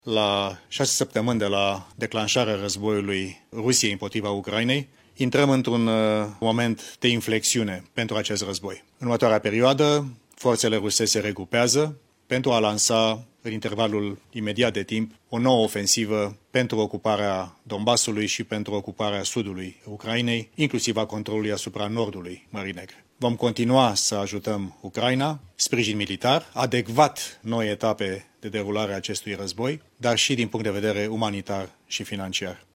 La 6 săptămâni de la declanșarea războiului Rusiei împotriva Ucrainei, intrăm într-un moment de inflexiune pentru acest război. În următoarea perioadă, forțele ruse se regrupează pentru a lansa, în intervalul imediat de timp, o nouă ofensivă pentru ocuparea Donbasului și pentru ocuparea sudului Ucrainei, inclusiv a controlului asupra nordului Mării Negre. Vom continua să ajutăm Ucraina, sprijin militar, adecvat noi etape de derulare a acestui război, dar și din punct de vedere umanitar și financiar.